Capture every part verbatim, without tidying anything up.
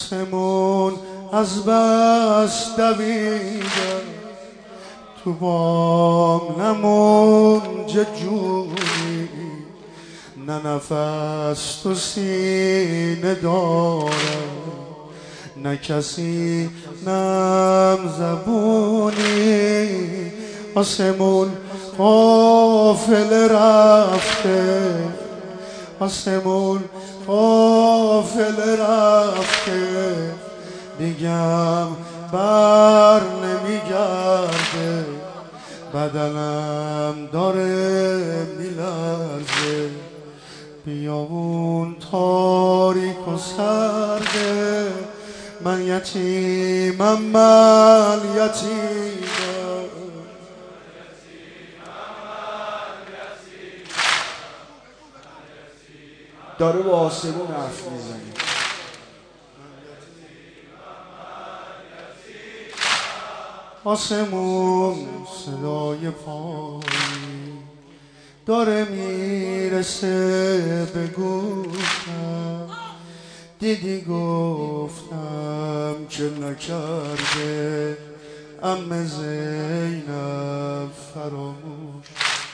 آسمون از بس دویدم، تو بام نمونجه جونی، نه نفس تو سینه دارم، نه کسی نم زبونی. آسمون قافله رفته، آسمون قافله رفته، دیگم بر نمیگرده، بدنم داره میلرزه. بیابون تاریک و سرده، من یتیمم، من یتیمم. داره با آسمون حرف میزنه. آسمون صدای پایی داره میرسه به گوشم، دیدی گفتم که نکرده عمه زینب فراموش.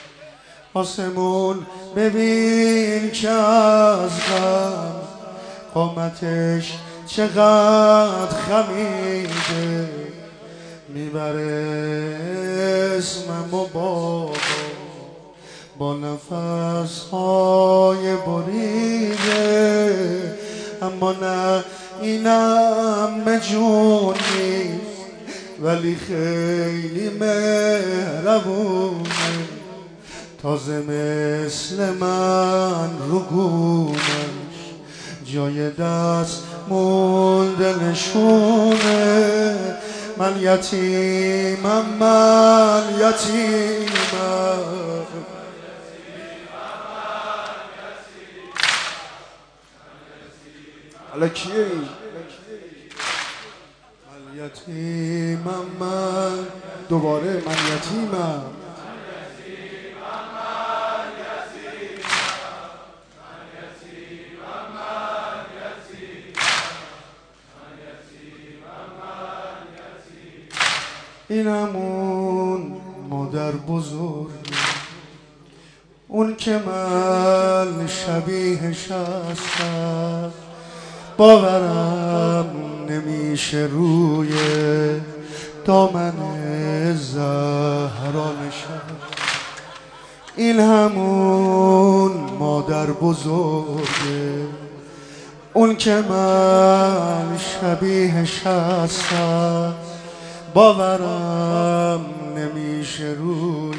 آسمون ببین که از غم قامتش چقدر خمیده، میبره اسمم و بابا با نفس های بریده. اما نه اینم جون نیست، ولی خیلی مهربونه، تازه مثل من رو گونش جای دست مونده نشونه. من یتیمم، من یتیمم. حالا کیه این؟ من یتیمم، من دوباره من یتیمم. اینم اون مادر بزرگی، اون که من شبیهش هستم، باورم نمیشه روی دامن زهرا نشست. این همون مادر بزرگه، اون که من شبیهش هستم، باورم نمیشه روی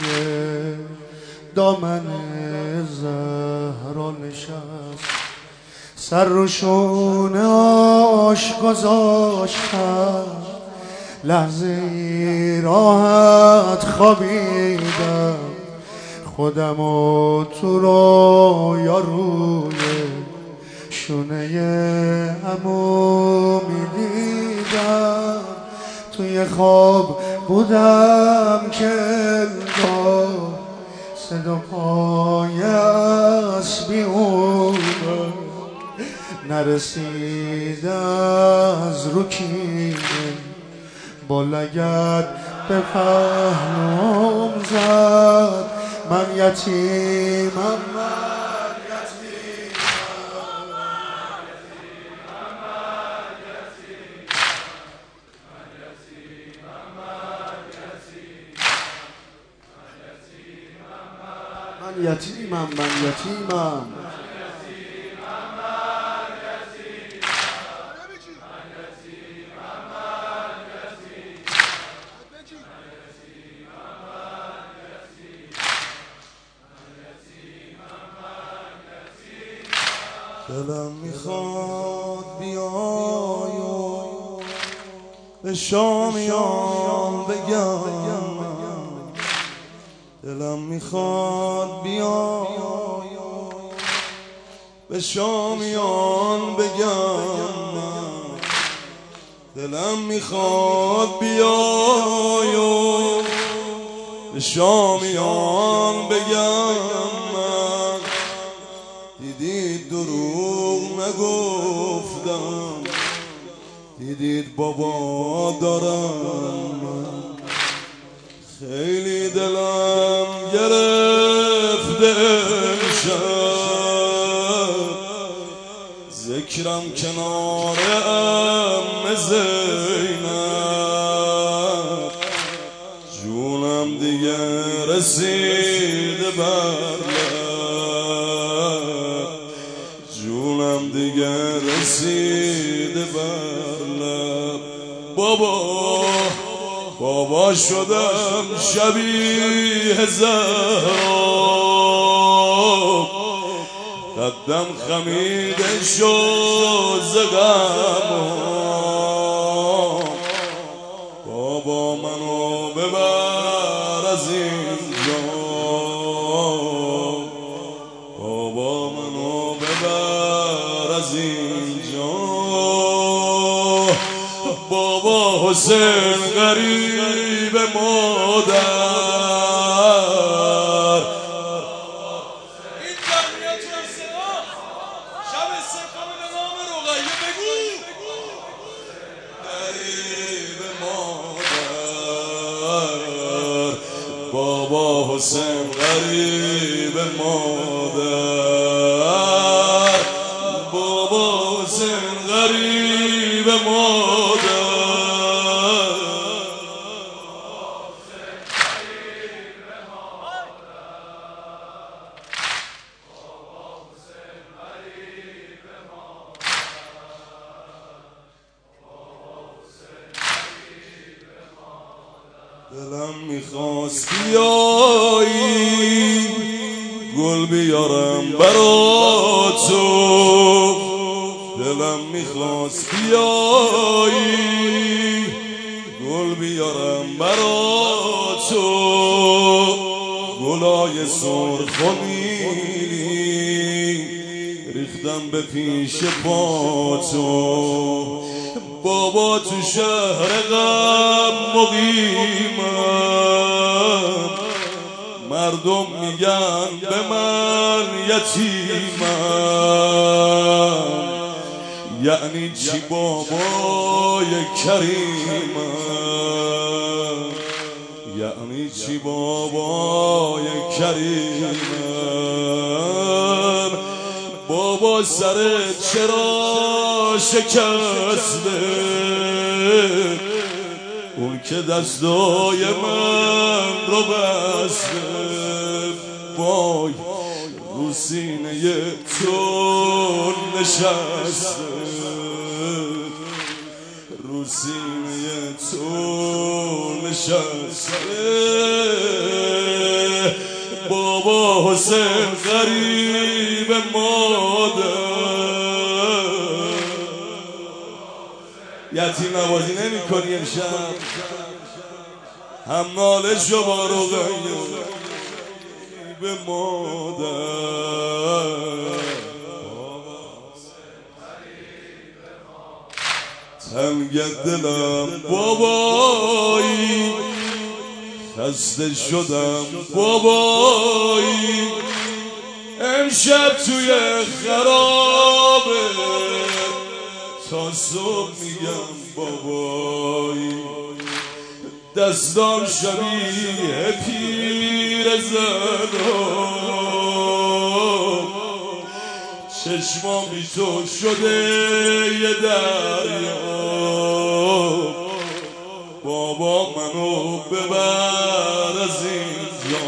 دامن زهرا نشست. سر رو شونه آش گذاشتم، لحظه ای راحت خوابیدم، خودم و تو رویا روی شونه عمو میدیدم. توی خواب بودم که انگار صدا پای اسبی اومد، نرسید از رو کینه، با لگد به پهلوم زد. من یتیمم، من من یتیمم، من یتیمم. دلم میخواد بیای و به شامیان بگم، دلم میخواد بیای و به شامیان بگم، دلم میخواد بیای و به شامیان بگم. دیدی دروغ نگفتم، دیدید بابا دارم من خیلی دلم گرفته امشب ذکرم کنار ام زینب جونم دیگه رسیده بر لب جونم دیگه رسیده بر لب بابا بابا شدم شبیه زهرا قدم خمیده شد ز غم بابا منو ببر از اینجا بابا منو ببر از اینجا بابا حسین غریب مادر این جمعیت رسنا شب سکام به نام رقیه بگو غریب مادر بابا حسین غریب مادر بابا حسین غریب مادر دلم میخواست بیایی گل بیارم برا تو دلم میخواست بیایی گل بیارم برا تو گلای سرخ و نیلی ریختم به پیش پا تو بابا تو شهر غم مقیمم مردم میگن به من یتیمم یعنی چی بابای کریمم یعنی چی بابای کریمم بابا سرت چرا شکسته اون که دستای من رو بسته وای رو سینه تو نشسته رو سینه تو نشسته بابا حسین غریب مادر یتیم نوازی نمی کنی امشب هم ناله شو با رقیه به مادر تنگ دلم بابایی خسته شدم بابایی امشب توی خرابه تا صبح میگم بابایی دستام شبیه پیر زنم چشمام بی تو شده یه دریا بابا منو ببر از اینجا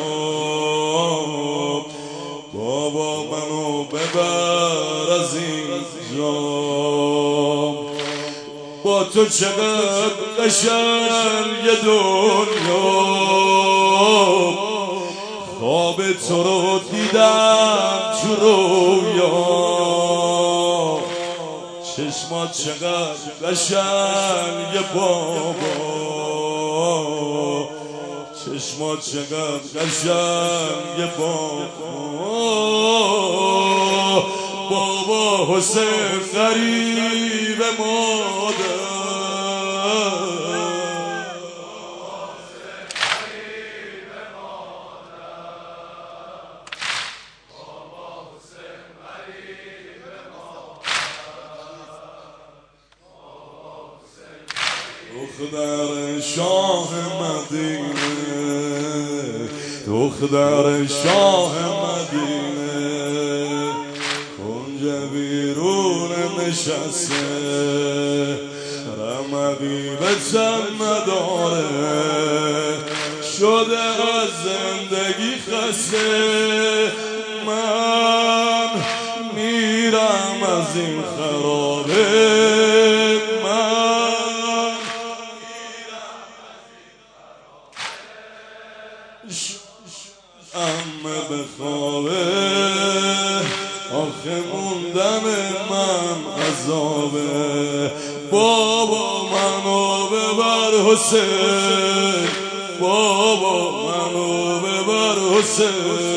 بابا منو ببر از اینجا با تو چقدر قشنگ دنیا خواب تو رو دیدم تو رویا چشمات چقدر قشنگ بابا چشمات چقدر قشنگ بابا بابا حسین غریب مادر دختر شاه مدینه دختر شاه مدینه اونجا بیرون نشسته رمقی به چند نداره شده از زندگی خسته من میرم از این خرابه من امه بخوابه آخه موندن من عذابه بابا منو ببر حسین بابا منو ببر حسین